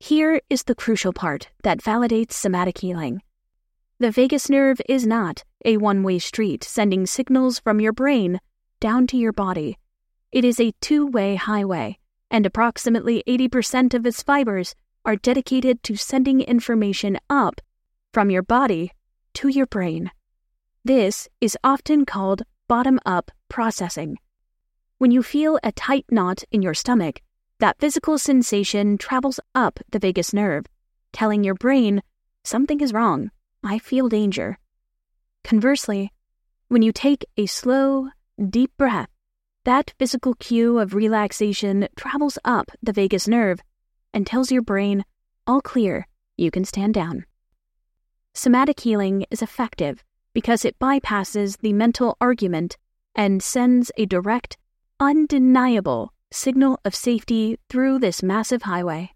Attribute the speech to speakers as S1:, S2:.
S1: Here is the crucial part that validates somatic healing. The vagus nerve is not a one-way street sending signals from your brain down to your body. It is a two-way highway, and approximately 80% of its fibers are dedicated to sending information up from your body to your brain. This is often called bottom-up processing. When you feel a tight knot in your stomach, that physical sensation travels up the vagus nerve, telling your brain, something is wrong, I feel danger. Conversely, when you take a slow, deep breath, that physical cue of relaxation travels up the vagus nerve and tells your brain, all clear, you can stand down. Somatic healing is effective because it bypasses the mental argument and sends a direct, undeniable signal of safety through this massive highway.